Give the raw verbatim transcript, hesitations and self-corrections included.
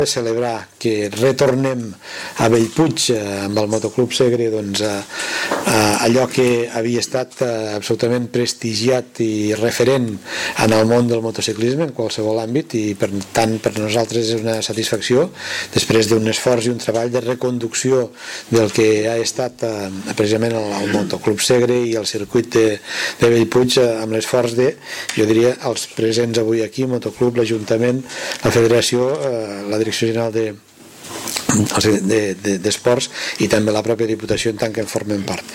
celebrar que retornem a Bellpuig amb el Motoclub Segre, doncs, a, a allò que havia estat absolutament prestigiat i referent en el món del motociclisme en qualsevol àmbit, i per tant per nosaltres és una satisfacció després d'un esforç i un treball de reconducció del que ha estat eh, precisament el, el Motoclub Segre i el circuit de, de Bellpuig, eh, amb l'esforç de, jo diria, els presents avui aquí, Motoclub, l'Ajuntament, la Federació, eh, la Direcció General de d'Esports de, de, i també la pròpia Diputació en tant que en formen part.